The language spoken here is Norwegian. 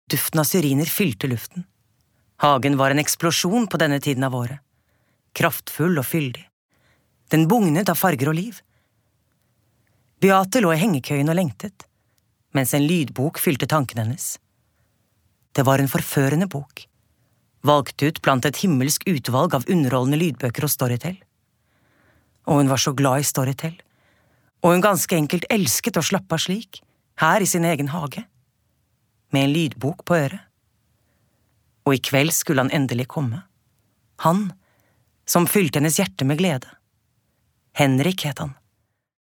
Duften av syriner fylte luften. Hagen var en eksplosjon på denne tiden av året. Kraftfull og fyldig. Den bugnet av farger og liv. Beate lå i hengekøyen og lengtet, mens en lydbok fylte tanken hennes. Det var en forførende bok, valgt ut blant et himmelsk utvalg av underholdende lydbøker og Storytel. Og hun var så glad i Storytel, og hun ganske enkelt elsket å slappe av slik, her i sin egen hage, med en lydbok på øret. Og i kveld skulle han endelig komme. Han, som fylte hennes hjerte med glede. Henrik het han.